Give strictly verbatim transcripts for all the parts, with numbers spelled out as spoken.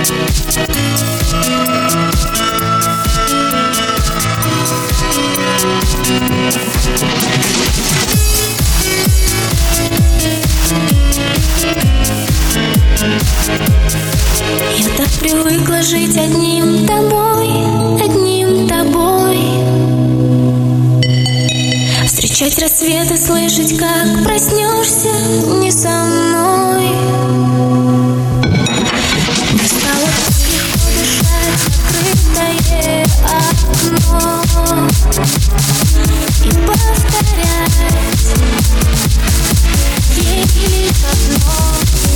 Я так привыкла жить одним тобой, одним тобой. Встречать рассветы, слышать, как проснешься не со мной. Мне стало так легко дышать открытое окно и повторять ей лишь одно.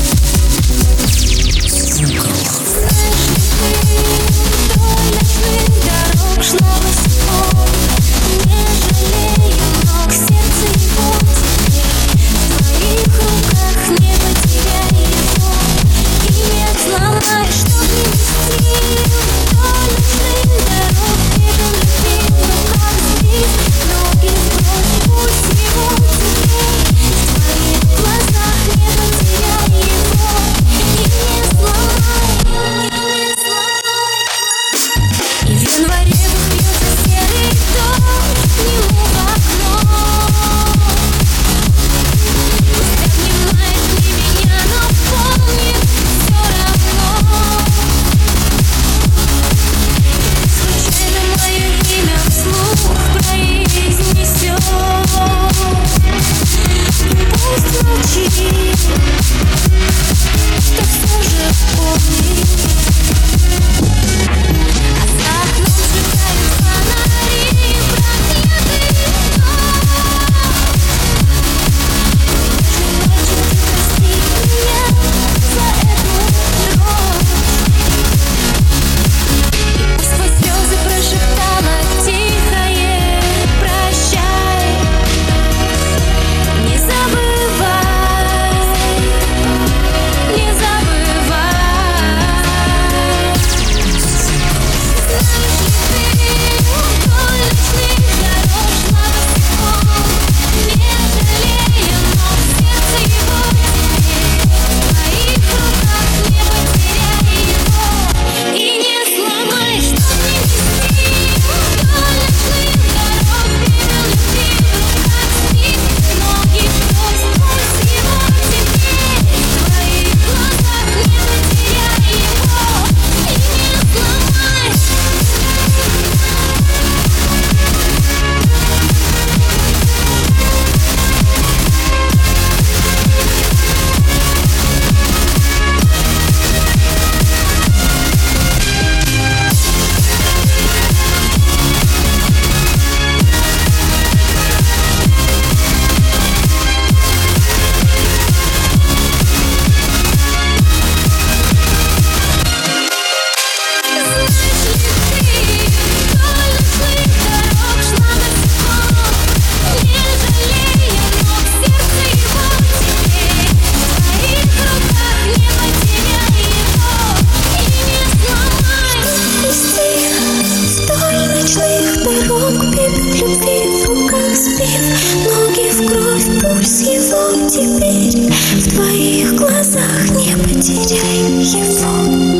Ноги в кровь, пульс его теперь. В твоих глазах не потеряй его.